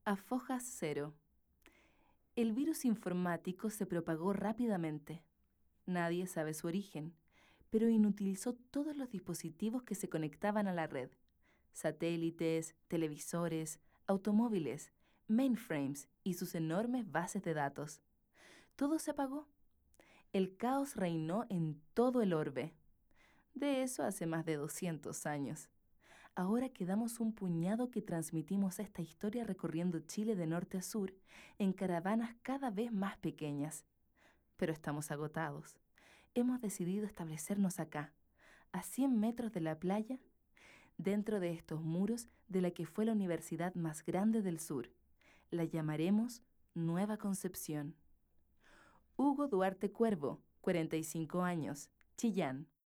Afojas cero. El virus informático se propagó rápidamente. Nadie sabe su origen, pero inutilizó todos los dispositivos que se conectaban a la red: satélites, televisores, automóviles, mainframes y sus enormes bases de datos. Todo se apagó. El caos reinó en todo el orbe. De eso hace más de 200 años. Ahora quedamos un puñado que transmitimos esta historia recorriendo Chile de norte a sur en caravanas cada vez más pequeñas. Pero estamos agotados. Hemos decidido establecernos acá, a 100 metros de la playa, dentro de estos muros de la que fue la universidad más grande del sur. La llamaremos Nueva Concepción. Hugo Duarte Cuervo, 45 años, Chillán.